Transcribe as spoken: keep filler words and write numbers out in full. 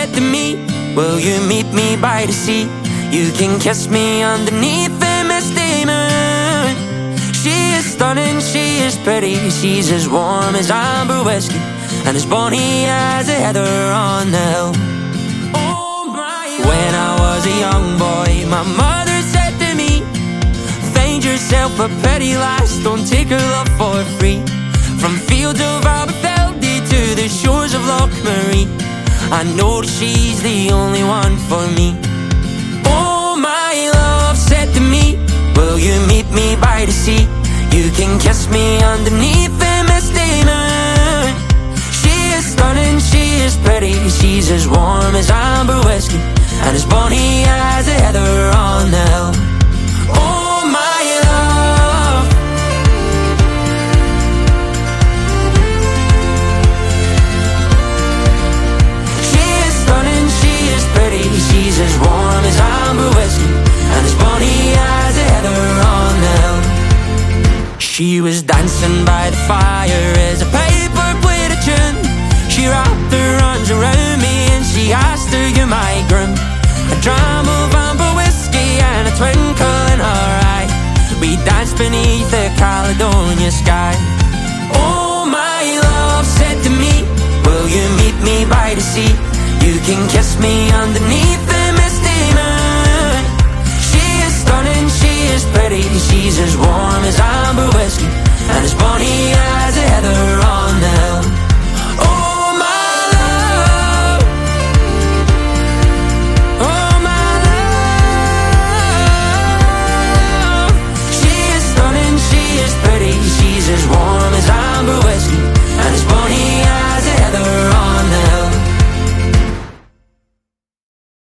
said to me, will you meet me by the sea? You can kiss me underneath the misty moon. She is stunning, she is pretty, she's as warm as amber whiskey and as bonny as a heather on the hill. Oh my God. When I was a young boy, my mother said to me, find yourself a pretty lass, don't take her love for free. From fields of Aberfeldy to the shores of Loch Marie, I know that she's the only one for me. Oh, my love said to me, will you meet me by the sea? You can kiss me underneath the misty moon. She is stunning, she is pretty, she's as warm as amber whiskey and as bonny as a heather on the hill. Oh, my love. She is stunning, she is pretty, she's as warm as amber whiskey and as bonny as a heather on the hill. She was dancing by the fire as a piper played a tune. She wrapped her arms around me and she asked, are you my groom? A dram of amber whiskey and a twinkle in her eye. We danced beneath the Caledonia sky. Oh, my love said to me, will you meet me by the sea? You can kiss me underneath the misty moon. She is stunning, she is pretty, she's as warm as amber whiskey and as bonny as a heather